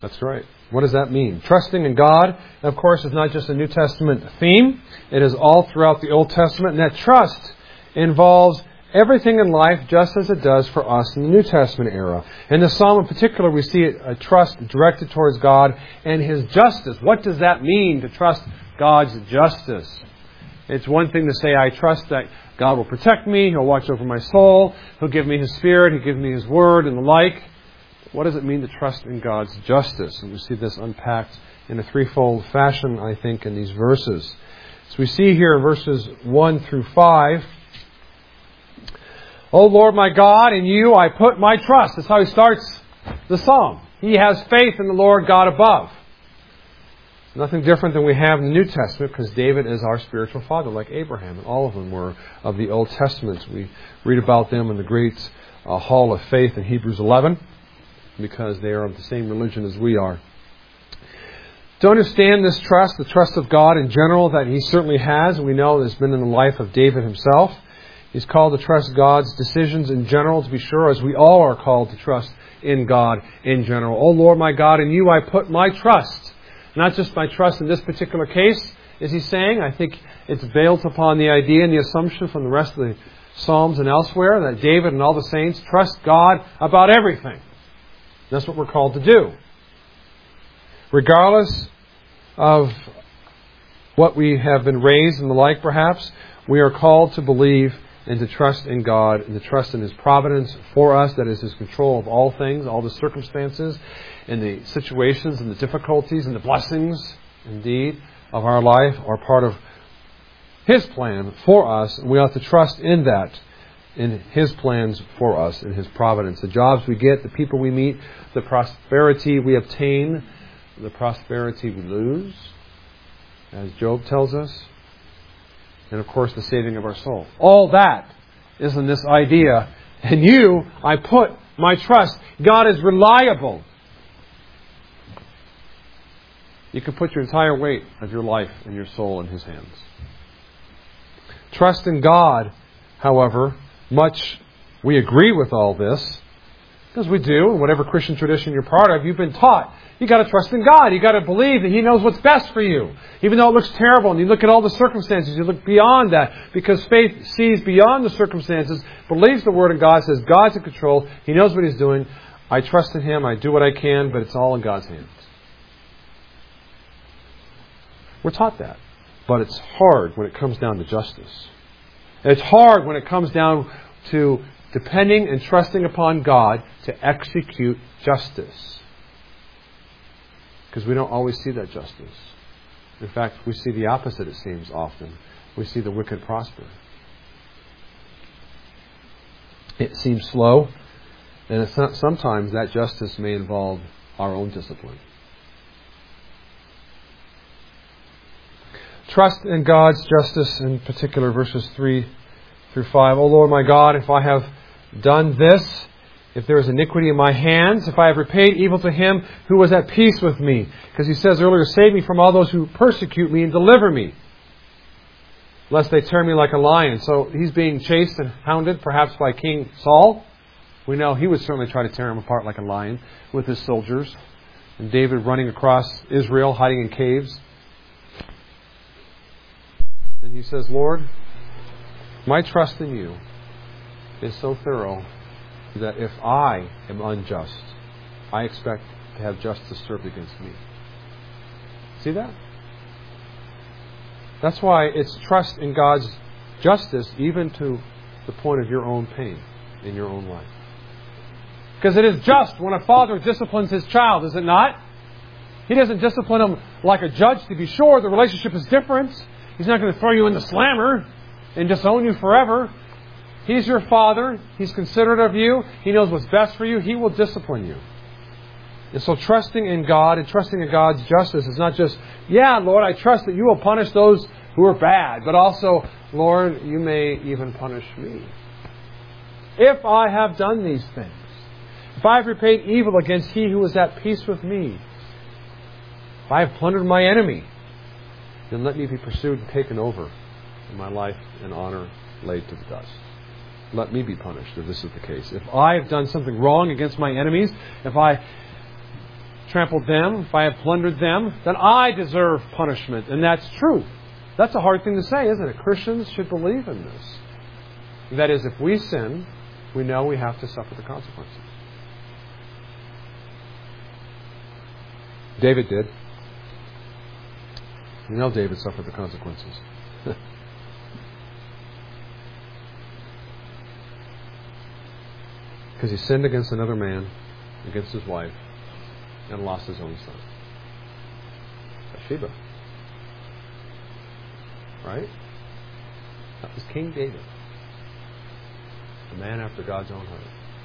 That's right. What does that mean? Trusting in God, of course, is not just a New Testament theme. It is all throughout the Old Testament. And that trust involves everything in life just as it does for us in the New Testament era. In the Psalm in particular, we see a trust directed towards God and His justice. What does that mean to trust God's justice? It's one thing to say, I trust that God will protect me, He'll watch over my soul, He'll give me His Spirit, He'll give me His Word and the like. What does it mean to trust in God's justice? And we see this unpacked in a threefold fashion, I think, in these verses. So we see here in verses 1 through 5, O Lord my God, in You I put my trust. That's how he starts the psalm. He has faith in the Lord God above. Nothing different than we have in the New Testament, because David is our spiritual father, like Abraham, and all of them were of the Old Testament. We read about them in the great Hall of Faith in Hebrews 11, because they are of the same religion as we are. To understand this trust, the trust of God in general that He certainly has, and we know it's been in the life of David himself. He's called to trust God's decisions in general, to be sure, as we all are called to trust in God in general. O Lord my God, in You I put my trust. Not just my trust in this particular case, is he saying. I think it's built upon the idea and the assumption from the rest of the Psalms and elsewhere that David and all the saints trust God about everything. That's what we're called to do. Regardless of what we have been raised and the like, perhaps, we are called to believe and to trust in God and to trust in His providence for us, that is His control of all things, all the circumstances and the situations and the difficulties and the blessings, indeed, of our life are part of His plan for us, and we ought to trust in that, in His plans for us, in His providence. The jobs we get, the people we meet, the prosperity we obtain, the prosperity we lose, as Job tells us, and of course the saving of our soul. All that is in this idea. In You I put my trust. God is reliable. You can put your entire weight of your life and your soul in His hands. Trust in God, however, much we agree with all this, because we do, in whatever Christian tradition you're part of, you've been taught. You've got to trust in God. You've got to believe that He knows what's best for you. Even though it looks terrible, and you look at all the circumstances, you look beyond that, because faith sees beyond the circumstances, believes the Word of God, says God's in control, He knows what He's doing, I trust in Him, I do what I can, but it's all in God's hands. We're taught that. But it's hard when it comes down to justice. It's hard when it comes down to depending and trusting upon God to execute justice. Because we don't always see that justice. In fact, we see the opposite, it seems, often. We see the wicked prosper. It seems slow, and sometimes that justice may involve our own discipline. Trust in God's justice, in particular, verses 3 through 5. O Lord my God, if I have done this, if there is iniquity in my hands, if I have repaid evil to him who was at peace with me. Because he says earlier, save me from all those who persecute me and deliver me, lest they tear me like a lion. So he's being chased and hounded, perhaps by King Saul. We know he would certainly try to tear him apart like a lion with his soldiers. And David running across Israel, hiding in caves. And he says, Lord, my trust in You is so thorough that if I am unjust, I expect to have justice served against me. See that? That's why it's trust in God's justice even to the point of your own pain in your own life. Because it is just when a father disciplines his child, is it not? He doesn't discipline him like a judge, to be sure. The relationship is different. He's not going to throw you in the slammer and disown you forever. He's your father. He's considerate of you. He knows what's best for you. He will discipline you. And so trusting in God and trusting in God's justice is not just, yeah, Lord, I trust that You will punish those who are bad, but also, Lord, You may even punish me. If I have done these things, if I have repaid evil against he who is at peace with me, if I have plundered my enemy, then let me be pursued and taken over, and my life and honor laid to the dust. Let me be punished if this is the case. If I have done something wrong against my enemies, if I trampled them, if I have plundered them, then I deserve punishment. And that's true. That's a hard thing to say, isn't it? Christians should believe in this. That is, if we sin, we know we have to suffer the consequences. David did. You know David suffered the consequences. Because he sinned against another man, against his wife, and lost his own son. Bathsheba. Right? That was King David. A man after God's own heart.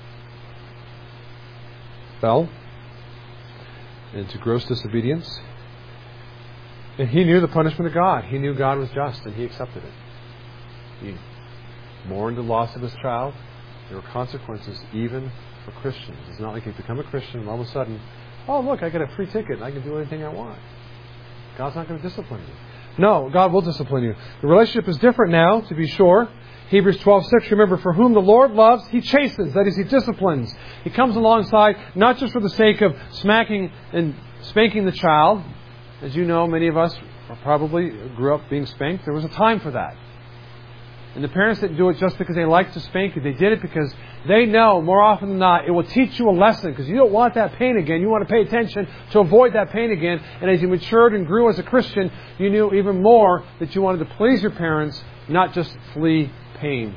Fell into gross disobedience. And he knew the punishment of God. He knew God was just, and he accepted it. He mourned the loss of his child. There were consequences even for Christians. It's not like you become a Christian and all of a sudden, oh look, I get a free ticket and I can do anything I want. God's not going to discipline you. No, God will discipline you. The relationship is different now, to be sure. Hebrews 12:6, remember, for whom the Lord loves, He chastens, that is, He disciplines. He comes alongside, not just for the sake of smacking and spanking the child. As you know, many of us probably grew up being spanked. There was a time for that. And the parents didn't do it just because they liked to spank you. They did it because they know, more often than not, it will teach you a lesson. Because you don't want that pain again. You want to pay attention to avoid that pain again. And as you matured and grew as a Christian, you knew even more that you wanted to please your parents, not just flee pain.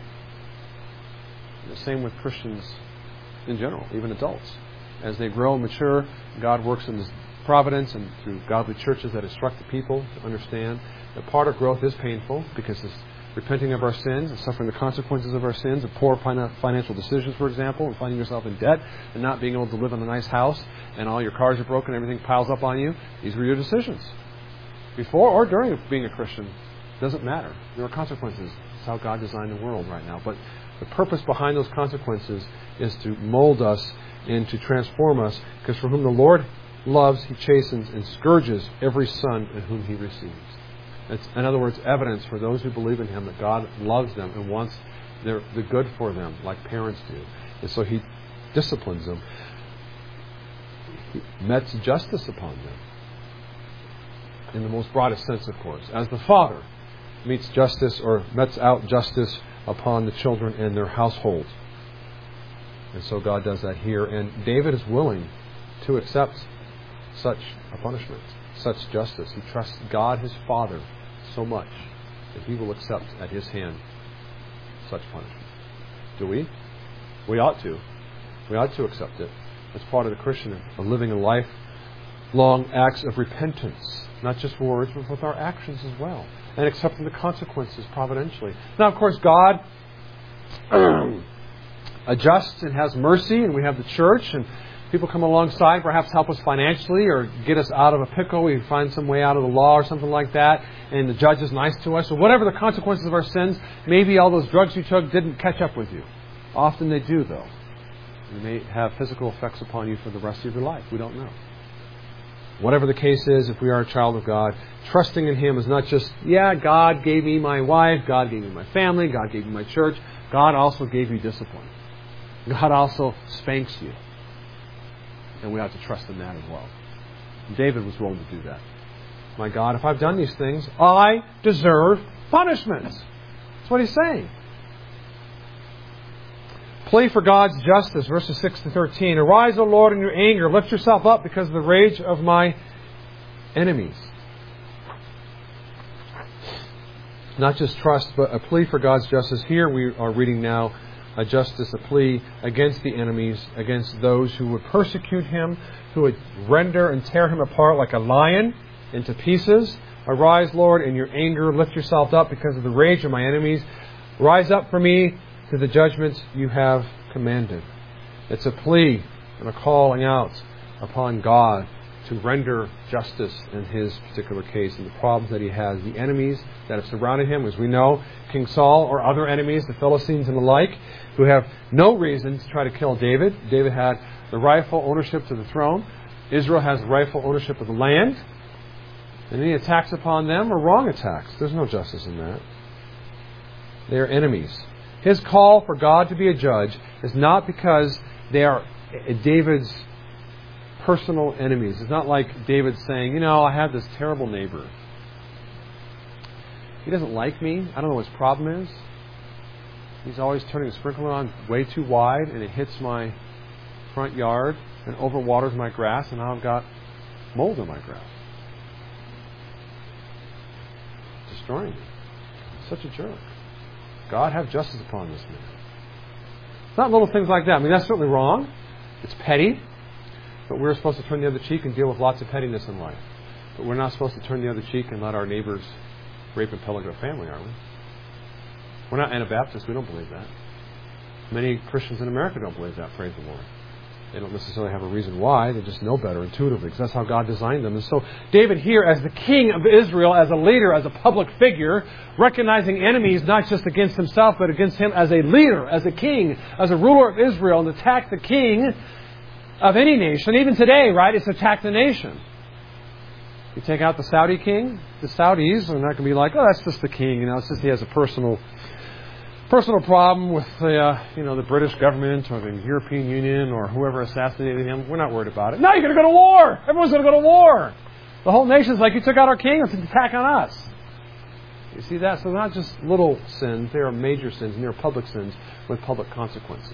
The same with Christians in general, even adults. As they grow and mature, God works in His providence and through godly churches that instruct the people to understand that part of growth is painful because it's repenting of our sins and suffering the consequences of our sins, of poor financial decisions, for example, and finding yourself in debt and not being able to live in a nice house and all your cars are broken, everything piles up on you. These were your decisions. Before or during being a Christian, it doesn't matter. There are consequences. That's how God designed the world right now. But the purpose behind those consequences is to mold us and to transform us, because for whom the Lord loves, He chastens and scourges every son in whom He receives. It's, in other words, evidence for those who believe in Him that God loves them and wants the good for them, like parents do. And so He disciplines them. He metes justice upon them. In the most broadest sense, of course. As the Father meets justice or metes out justice upon the children and their household. And so God does that here. And David is willing to accept such a punishment, such justice. He trusts God, his Father, so much that he will accept at His hand such punishment. Do we? We ought to. We ought to accept it. It's part of the Christian, of living a lifelong acts of repentance, not just words, but with our actions as well, and accepting the consequences providentially. Now, of course, God adjusts and has mercy, and we have the church, and people come alongside, perhaps help us financially or get us out of a pickle. We find some way out of the law or something like that, and the judge is nice to us. Or whatever the consequences of our sins, maybe all those drugs you took didn't catch up with you. Often they do, though. They may have physical effects upon you for the rest of your life. We don't know. Whatever the case is, if we are a child of God, trusting in Him is not just, God gave me my wife, God gave me my family, God gave me my church. God also gave you discipline. God also spanks you. And we have to trust in that as well. David was willing to do that. My God, if I've done these things, I deserve punishment. That's what he's saying. Plea for God's justice, verses 6 to 13. Arise, O Lord, in your anger. Lift yourself up because of the rage of my enemies. Not just trust, but a plea for God's justice. Here we are reading now a justice, a plea against the enemies, against those who would persecute him, who would render and tear him apart like a lion into pieces. Arise, Lord, in your anger. Lift yourself up because of the rage of my enemies. Rise up for me to the judgments you have commanded. It's a plea and a calling out upon God to render justice in his particular case and the problems that he has. The enemies that have surrounded him, as we know, King Saul or other enemies, the Philistines and the like, who have no reason to try to kill David. David had the rightful ownership to the throne. Israel has the rightful ownership of the land. And any attacks upon them are wrong attacks. There's no justice in that. They are enemies. His call for God to be a judge is not because they are David's personal enemies. It's not like David saying, I have this terrible neighbor. He doesn't like me. I don't know what his problem is. He's always turning the sprinkler on way too wide, and it hits my front yard and overwaters my grass, and now I've got mold in my grass. Destroying me. Such a jerk. God, have justice upon this man. It's not little things like that. I mean, that's certainly wrong. It's petty. But we're supposed to turn the other cheek and deal with lots of pettiness in life. But we're not supposed to turn the other cheek and let our neighbors rape and pillage our family, are we? We're not Anabaptists. We don't believe that. Many Christians in America don't believe that, praise the Lord. They don't necessarily have a reason why. They just know better intuitively because that's how God designed them. And so David here, as the king of Israel, as a leader, as a public figure, recognizing enemies not just against himself, but against him as a leader, as a king, as a ruler of Israel, and attack the king of any nation. Even today, right, it's attack the nation. You take out the Saudi king, the Saudis are not going to be like, that's just the king. It's just he has a personal problem with the British government or the European Union or whoever assassinated him. We're not worried about it. No, you're going to go to war. Everyone's going to go to war. The whole nation's like, you took out our king, it's an attack on us. You see that? So not just little sins, they are major sins, and they are public sins with public consequences.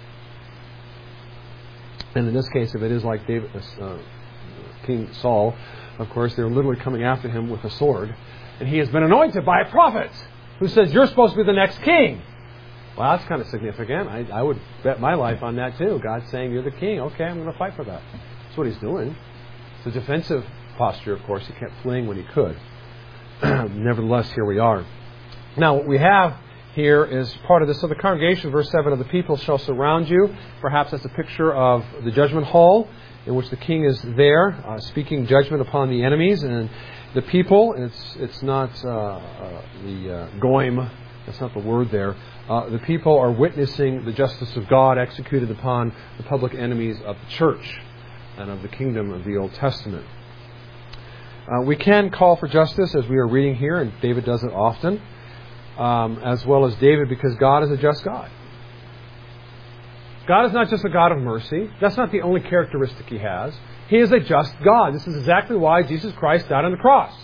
And in this case, if it is like King Saul, of course, they're literally coming after him with a sword. And he has been anointed by a prophet who says, you're supposed to be the next king. Well, that's kind of significant. I would bet my life on that too. God's saying, you're the king. Okay, I'm going to fight for that. That's what he's doing. It's a defensive posture, of course. He kept fleeing when he could. Nevertheless, here we are. Now, what we have here is part of this. So the congregation, verse 7, of the people shall surround you. Perhaps that's a picture of the judgment hall in which the king is there, speaking judgment upon the enemies. And the people, it's not the goyim, that's not the word there. The people are witnessing the justice of God executed upon the public enemies of the church and of the kingdom of the Old Testament. We can call for justice, as we are reading here, and David does it often, as well as David, because God is a just God. God is not just a God of mercy. That's not the only characteristic He has. He is a just God. This is exactly why Jesus Christ died on the cross.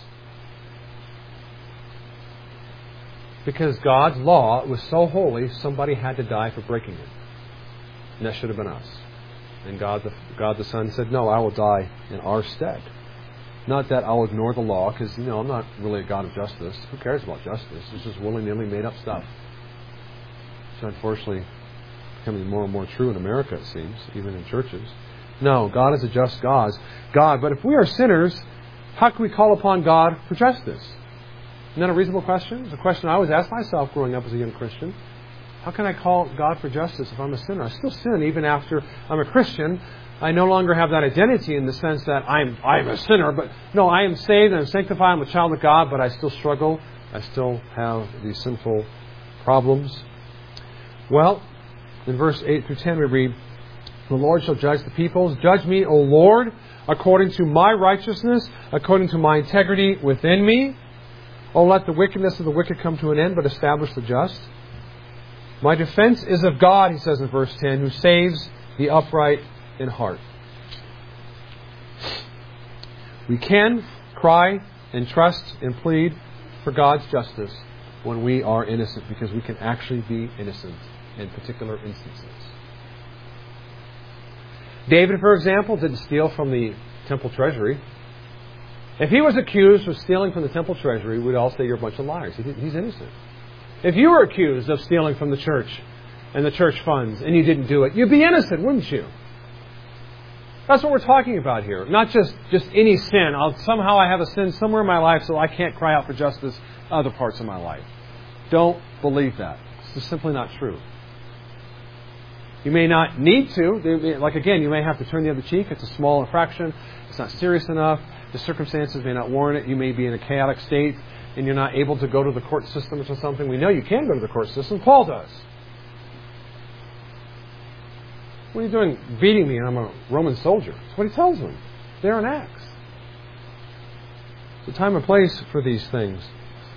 Because God's law was so holy, somebody had to die for breaking it. And that should have been us. And God the Son said, no, I will die in our stead. Not that I'll ignore the law, because, I'm not really a God of justice. Who cares about justice? It's just willy-nilly made up stuff. It's unfortunately becoming more and more true in America, it seems, even in churches. No, God is a just God. But if we are sinners, how can we call upon God for justice? Isn't that a reasonable question? It's a question I always asked myself growing up as a young Christian. How can I call God for justice if I'm a sinner? I still sin even after I'm a Christian. I no longer have that identity in the sense that I'm a sinner. But no, I am saved and I'm sanctified. I'm a child of God, but I still struggle. I still have these sinful problems. Well, in verse 8 through 10 we read, the Lord shall judge the peoples. Judge me, O Lord, according to my righteousness, according to my integrity within me. O let the wickedness of the wicked come to an end, but establish the just. My defense is of God, he says in verse 10, who saves the upright in heart. We can cry and trust and plead for God's justice when we are innocent, because we can actually be innocent in particular instances. David, for example, didn't steal from the temple treasury. If he was accused of stealing from the temple treasury, we'd all say you're a bunch of liars. He's innocent. If you were accused of stealing from the church and the church funds and you didn't do it, you'd be innocent, wouldn't you? That's what we're talking about here. Not just any sin. Somehow I have a sin somewhere in my life so I can't cry out for justice in other parts of my life. Don't believe that. It's just simply not true. You may not need to. Like again, you may have to turn the other cheek. It's a small infraction. It's not serious enough. The circumstances may not warrant it. You may be in a chaotic state and you're not able to go to the court system or something. We know you can go to the court system. Paul does. What are you doing beating me and I'm a Roman soldier? That's what he tells them. They're an axe. There's a time and place for these things.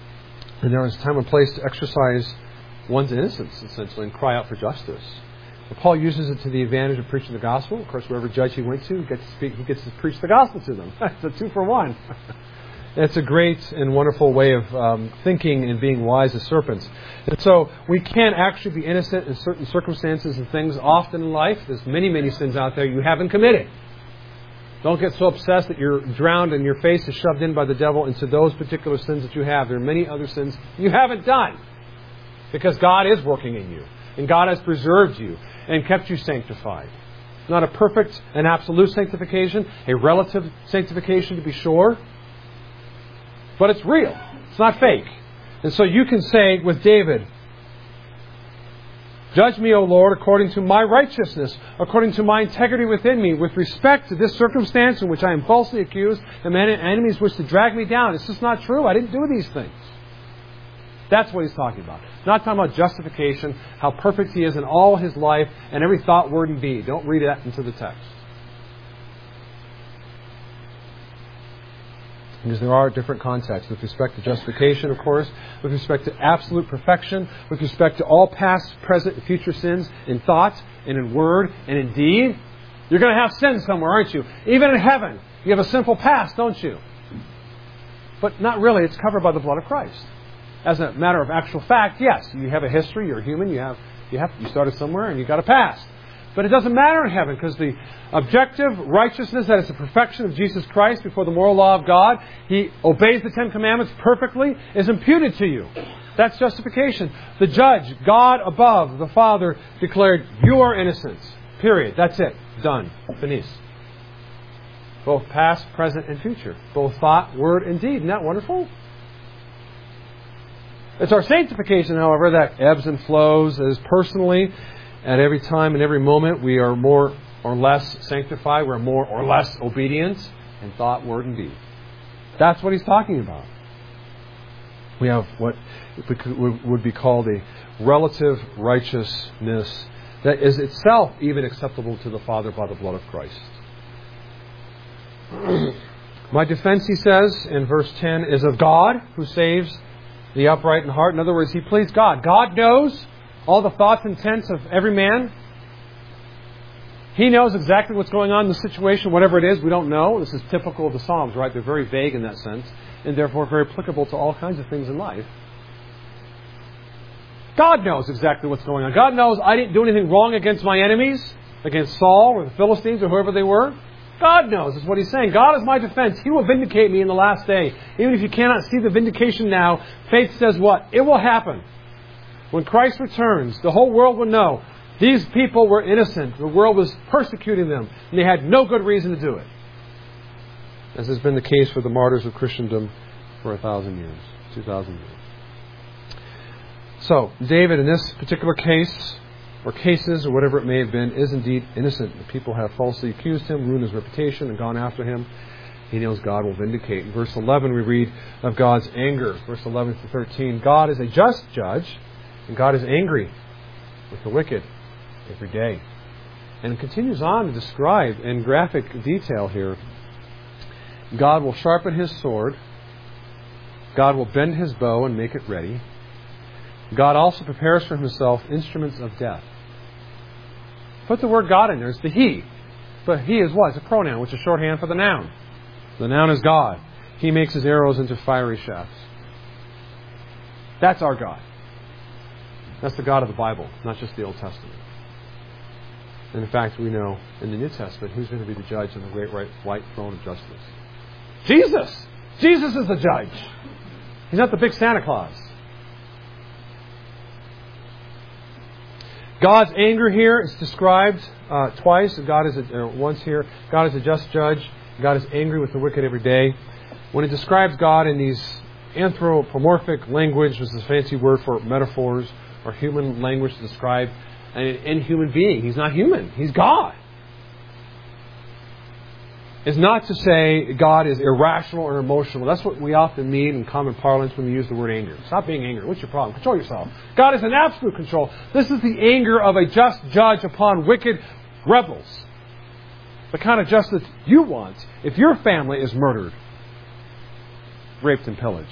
And there is a time and place to exercise one's innocence, essentially, and cry out for justice. But Paul uses it to the advantage of preaching the gospel. Of course, wherever judge he went to, he gets to preach the gospel to them. It's a 2-for-1. It's a great and wonderful way of thinking and being wise as serpents. And so we can actually be innocent in certain circumstances and things often in life. There's many, many sins out there you haven't committed. Don't get so obsessed that you're drowned and your face is shoved in by the devil into those particular sins that you have. There are many other sins you haven't done. Because God is working in you. And God has preserved you and kept you sanctified. Not a perfect and absolute sanctification, a relative sanctification to be sure. But it's real. It's not fake. And so you can say with David, judge me, O Lord, according to my righteousness, according to my integrity within me, with respect to this circumstance in which I am falsely accused, and my enemies wish to drag me down. It's just not true. I didn't do these things. That's what he's talking about. Not talking about justification, how perfect he is in all his life, and every thought, word, and deed. Don't read that into the text. Because there are different contexts with respect to justification, of course, with respect to absolute perfection, with respect to all past, present, and future sins in thought, and in word, and in deed. You're going to have sin somewhere, aren't you? Even in heaven, you have a sinful past, don't you? But not really. It's covered by the blood of Christ. As a matter of actual fact, yes, you have a history. You're human. You started somewhere, and you got a past. But it doesn't matter in heaven, because the objective righteousness, that is the perfection of Jesus Christ before the moral law of God, He obeys the 10 Commandments perfectly, is imputed to you. That's justification. The judge, God above, the Father, declared, you are innocent. Period. That's it. Done. Finis. Both past, present, and future. Both thought, word, and deed. Isn't that wonderful? It's our sanctification, however, that ebbs and flows as personally. At every time and every moment, we are more or less sanctified. We're more or less obedient in thought, word, and deed. That's what he's talking about. We have what would be called a relative righteousness that is itself even acceptable to the Father by the blood of Christ. My defense, he says in verse 10, is of God who saves the upright in heart. In other words, he pleads God. God knows all the thoughts and intents of every man. He knows exactly what's going on in the situation, whatever it is, we don't know. This is typical of the Psalms, right? They're very vague in that sense, and therefore very applicable to all kinds of things in life. God knows exactly what's going on. God knows I didn't do anything wrong against my enemies, against Saul or the Philistines or whoever they were. God knows, is what he's saying. God is my defense. He will vindicate me in the last day. Even if you cannot see the vindication now, faith says what? It will happen. When Christ returns, the whole world will know these people were innocent. The world was persecuting them, and they had no good reason to do it. As has been the case for the martyrs of Christendom for 1,000 years, 2,000 years. So, David, in this particular case, or cases, or whatever it may have been, is indeed innocent. The people have falsely accused him, ruined his reputation, and gone after him. He knows God will vindicate. In verse 11, we read of God's anger. Verse 11 to 13, God is a just judge, and God is angry with the wicked every day. And it continues on to describe in graphic detail here, God will sharpen his sword, God will bend his bow and make it ready. God also prepares for himself instruments of death. Put the word God in there. It's the he. But he is what? It's a pronoun, which is shorthand for the noun. The noun is God. He makes his arrows into fiery shafts. That's our God. That's the God of the Bible, not just the Old Testament. And in fact, we know in the New Testament who's going to be the judge on the great white throne of justice. Jesus! Jesus is the judge. He's not the big Santa Claus. God's anger here is described twice. God is once here. God is a just judge. God is angry with the wicked every day. When it describes God in these anthropomorphic language, which is a fancy word for metaphors, or human language to describe an inhuman being. He's not human. He's God. It's not to say God is irrational or emotional. That's what we often mean in common parlance when we use the word anger. Stop being angry. What's your problem? Control yourself. God is in absolute control. This is the anger of a just judge upon wicked rebels. The kind of justice you want if your family is murdered, raped, and pillaged.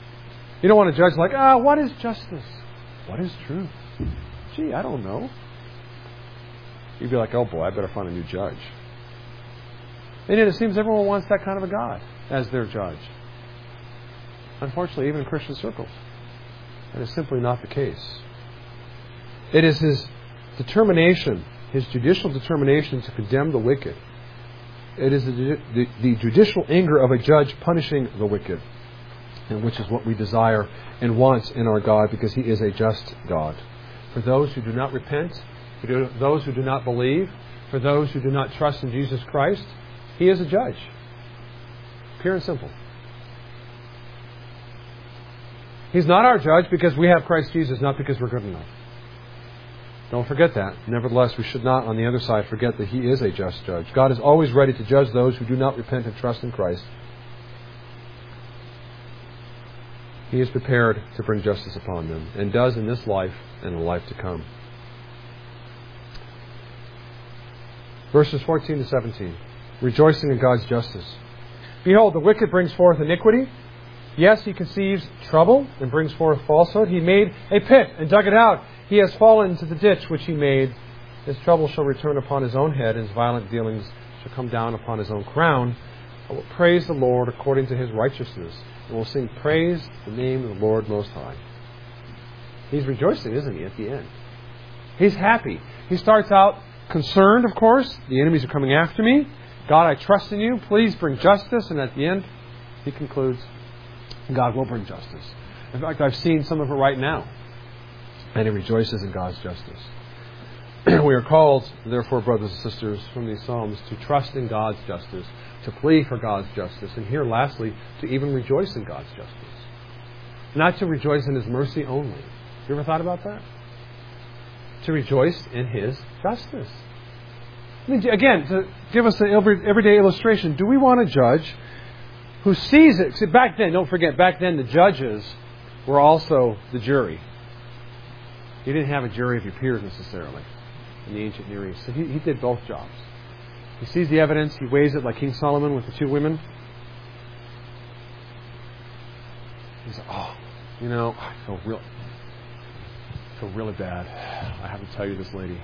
You don't want to judge like, what is justice? What is truth? Gee, I don't know. you'd be like, oh boy, I better find a new judge. And yet it seems everyone wants that kind of a God as their judge. Unfortunately, even in Christian circles. That is simply not the case. It is His determination, His judicial determination to condemn the wicked. It is the judicial anger of a judge punishing the wicked, and which is what we desire and want in our God, because He is a just God. For those who do not repent, for those who do not believe, for those who do not trust in Jesus Christ, He is a judge. Pure and simple. He's not our judge because we have Christ Jesus, not because we're good enough. Don't forget that. Nevertheless, we should not, on the other side, forget that He is a just judge. God is always ready to judge those who do not repent and trust in Christ. He is prepared to bring justice upon them, and does in this life and the life to come. Verses 14 to 17. Rejoicing in God's justice. Behold, the wicked brings forth iniquity. Yes, he conceives trouble and brings forth falsehood. He made a pit and dug it out. He has fallen into the ditch which he made. His trouble shall return upon his own head, and his violent dealings shall come down upon his own crown. I will praise the Lord according to His righteousness, and will sing praise the name of the Lord Most High. He's rejoicing, isn't he, at the end? He's happy. He starts out concerned, of course. The enemies are coming after me. God, I trust in You. Please bring justice. And at the end, he concludes, God will bring justice. In fact, I've seen some of it right now. And he rejoices in God's justice. We are called, therefore, brothers and sisters, from these Psalms, to trust in God's justice, to plead for God's justice, and here, lastly, to even rejoice in God's justice. Not to rejoice in His mercy only. You ever thought about that? To rejoice in His justice. I mean, again, to give us an everyday illustration, do we want a judge who sees it? See, back then, don't forget, back then the judges were also the jury. You didn't have a jury of your peers necessarily in the ancient Near East. So he did both jobs. He sees the evidence, he weighs it like King Solomon with the two women. He said, oh, I feel really bad. I have to tell you this, lady.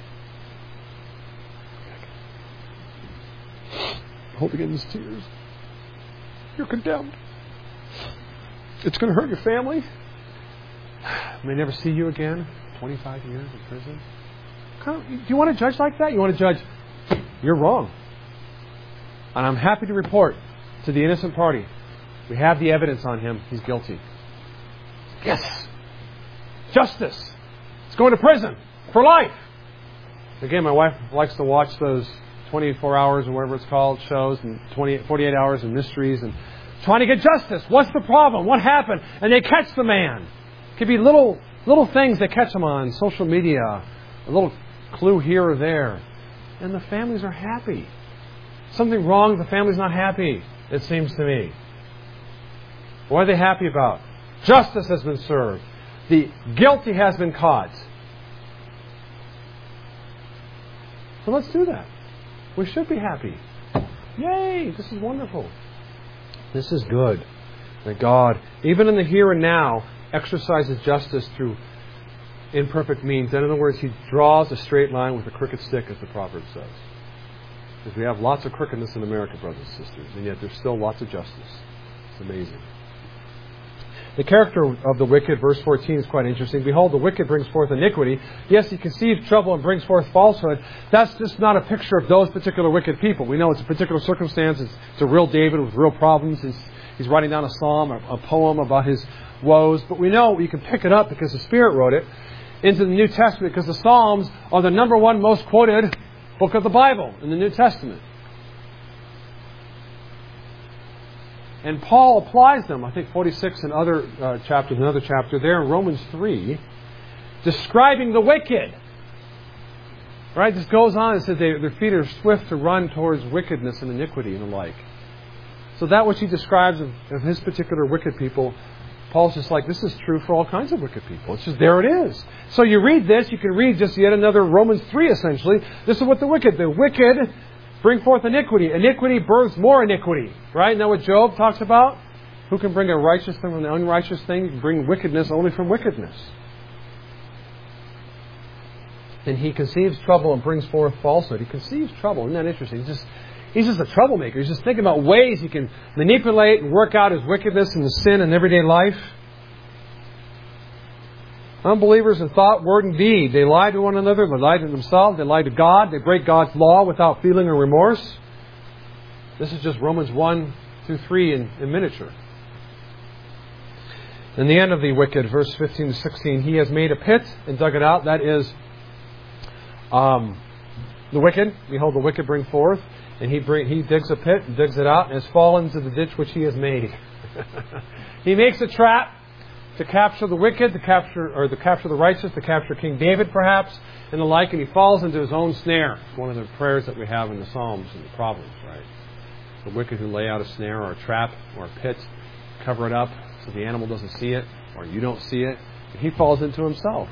Holding in his tears. You're condemned. It's going to hurt your family. I may never see you again. 25 years in prison. Do you want to judge like that? You want to judge, you're wrong. And I'm happy to report to the innocent party, we have the evidence on him. He's guilty. Yes! Justice! He's going to prison for life. Again, my wife likes to watch those 24 hours or whatever it's called shows, and 48 hours and mysteries, and trying to get justice. What's the problem? What happened? And they catch the man. It could be little things they catch them on social media, a little clue here or there. And the families are happy. Something wrong, the family's not happy, it seems to me. What are they happy about? Justice has been served. The guilty has been caught. So let's do that. We should be happy. Yay! This is wonderful. This is good. That God, even in the here and now, exercises justice through imperfect means. In other words, He draws a straight line with a crooked stick, as the proverb says. Because we have lots of crookedness in America, brothers and sisters, and yet there's still lots of justice. It's amazing. The character of the wicked, verse 14, is quite interesting. Behold, the wicked brings forth iniquity. Yes, he conceives trouble and brings forth falsehood. That's just not a picture of those particular wicked people. We know it's a particular circumstance. It's a real David with real problems. He's writing down a psalm, a poem about his woes. But we know you can pick it up because the Spirit wrote it into the New Testament, because the Psalms are the number one most quoted book of the Bible in the New Testament. And Paul applies them, I think 46 and other chapters, another chapter there in Romans 3, describing the wicked. Right? This goes on and says their feet are swift to run towards wickedness and iniquity and the like. So that which he describes of his particular wicked people, Paul's just like, this is true for all kinds of wicked people. It's just, there it is. So you read this, you can read just yet another Romans 3 essentially. This is what the wicked bring forth iniquity. Iniquity births more iniquity. Right? Isn't that what Job talks about? Who can bring a righteous thing from an unrighteous thing? You can bring wickedness only from wickedness. And he conceives trouble and brings forth falsehood. He conceives trouble. Isn't that interesting? He's just a troublemaker. He's just thinking about ways he can manipulate and work out his wickedness and the sin in everyday life. Unbelievers in thought, word, and deed. They lie to one another. They lie to themselves. They lie to God. They break God's law without feeling or remorse. This is just Romans 1 through 3 in miniature. In the end of the wicked, verse 15 to 16, he has made a pit and dug it out. That is the wicked. Behold, the wicked bring forth. And he digs a pit and digs it out and has fallen into the ditch which he has made. He makes a trap to capture the wicked, to capture the righteous, to capture King David perhaps, and the like, and he falls into his own snare. It's one of the prayers that we have in the Psalms and the Proverbs, right? The wicked who lay out a snare or a trap or a pit, cover it up so the animal doesn't see it, or you don't see it, and he falls into himself.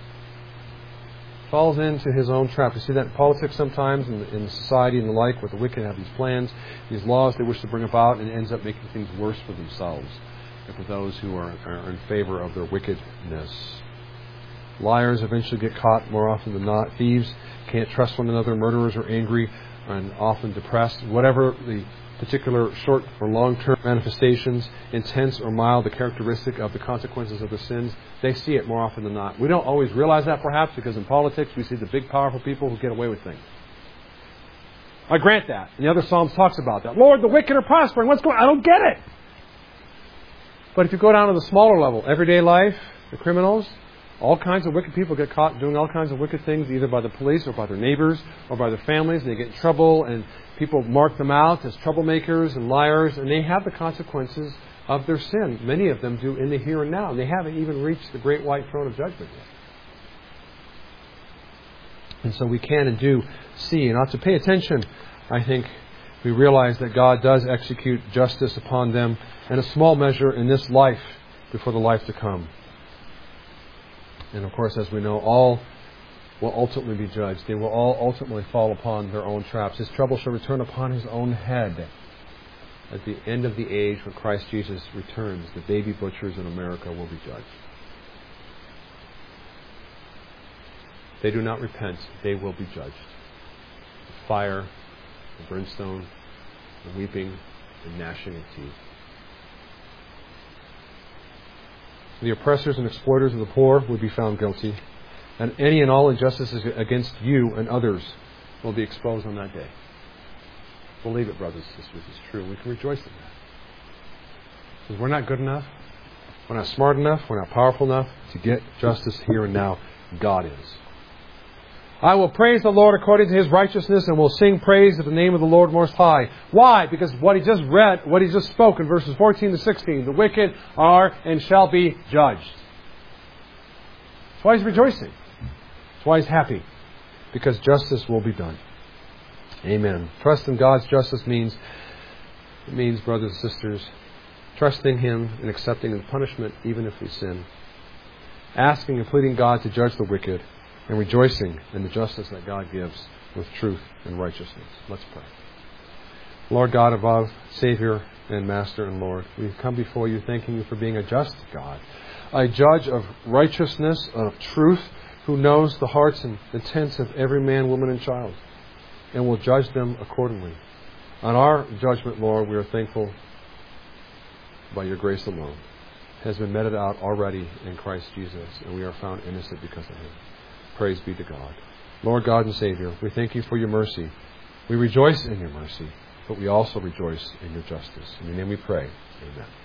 Falls into his own trap. You see that in politics sometimes, in society and the like, where the wicked have these plans, these laws they wish to bring about, and it ends up making things worse for themselves and for those who are in favor of their wickedness. Liars eventually get caught more often than not. Thieves can't trust one another. Murderers are angry and often depressed. Whatever the particular short or long-term manifestations, intense or mild, the characteristic of the consequences of the sins, they see it more often than not. We don't always realize that perhaps because in politics we see the big powerful people who get away with things. I grant that. And the other Psalms talks about that. Lord, the wicked are prospering. What's going on? I don't get it. But if you go down to the smaller level, everyday life, the criminals, all kinds of wicked people get caught doing all kinds of wicked things, either by the police or by their neighbors or by their families. They get in trouble and people mark them out as troublemakers and liars, and they have the consequences of their sin. Many of them do in the here and now. And they haven't even reached the great white throne of judgment yet. And so we can and do see, and ought to pay attention, I think, we realize that God does execute justice upon them in a small measure in this life before the life to come. And of course, as we know, all will ultimately be judged. They will all ultimately fall upon their own traps. His trouble shall return upon his own head. At the end of the age, when Christ Jesus returns, the baby butchers in America will be judged. If they do not repent, they will be judged. The fire, the brimstone, the weeping, and gnashing of teeth. The oppressors and exploiters of the poor will be found guilty, and any and all injustices against you and others will be exposed on that day. Believe it, brothers and sisters. It's true. We can rejoice in that. Because we're not good enough. We're not smart enough. We're not powerful enough to get justice here and now. God is. I will praise the Lord according to his righteousness, and will sing praise to the name of the Lord Most High. Why? Because what he just read, what he just spoke in verses 14 to 16, the wicked are and shall be judged. That's why he's rejoicing. That's why he's happy. Because justice will be done. Amen. Trust in God's justice means, brothers and sisters, trusting him and accepting his punishment even if we sin. Asking and pleading God to judge the wicked, and rejoicing in the justice that God gives with truth and righteousness. Let's pray. Lord God above, Savior and Master and Lord, we've come before you thanking you for being a just God, a judge of righteousness, of truth, who knows the hearts and intents of every man, woman, and child, and will judge them accordingly. On our judgment, Lord, we are thankful by your grace alone. It has been meted out already in Christ Jesus, and we are found innocent because of him. Praise be to God. Lord God and Savior, we thank you for your mercy. We rejoice in your mercy, but we also rejoice in your justice. In your name we pray. Amen.